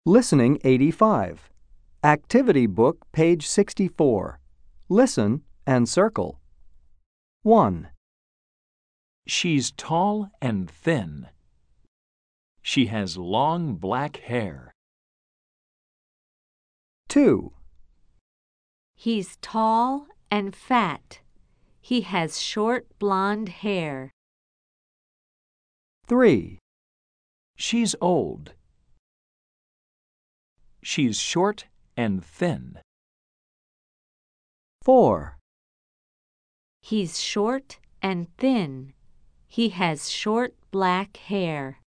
Listening 85. Activity Book, page 64. Listen and circle. 1, She's tall and thin. She has long black hair. 2, He's tall and fat. He has short blonde hair. 3, She's old. She's short and thin. 4, He's short and thin. He has short black hair.